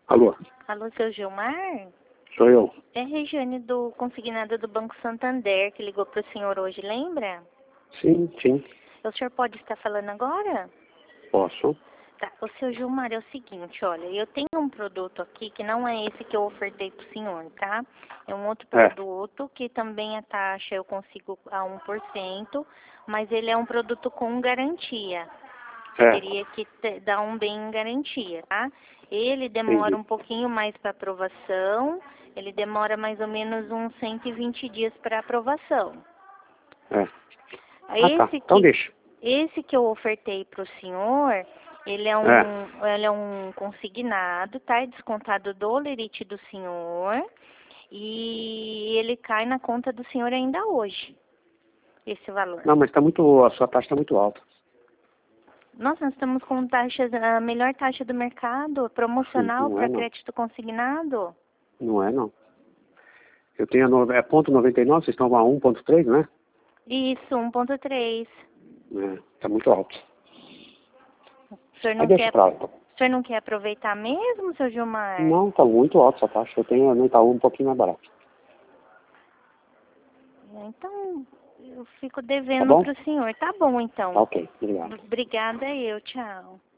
Alô, Alô, seu Gilmar? sou eu. É a Regiane do consignado do Banco Santander que ligou para o senhor hoje, lembra? Sim, sim, O senhor pode estar falando agora? posso. Tá, o seu Gilmar, é o seguinte, olha, eu tenho um produto aqui que não é esse que eu ofertei para o senhor, tá? É um outro É, produto que também a taxa eu consigo a 1%, mas ele é um produto com garantia. Você é, teria que dar um bem em garantia, tá? Ele demora entendi. um pouquinho mais para aprovação, ele demora mais ou menos uns 120 dias para aprovação. É. Ah, tá. Esse Então que, deixa. esse que eu ofertei para o senhor, É. ele é um consignado, tá? É descontado do lerite do senhor e ele cai na conta do senhor ainda hoje, esse valor. Não, mas tá muito, a sua taxa tá muito alta. Nós estamos com taxas, a melhor taxa do mercado, promocional Não é para não. crédito consignado. Não é não. Eu tenho é ponto 99, vocês estão a 1,3, né? Isso, 1,3. É, tá muito alto. O senhor Aí não deixa quer, pra lá. o senhor não quer aproveitar mesmo, seu Gilmar? Não, tá muito alto essa taxa. Eu tenho no Itaú um pouquinho mais barato. Então, eu fico Tá devendo bom? para o senhor. Tá bom, Tá então. ok. Obrigado. Obrigada eu, tchau.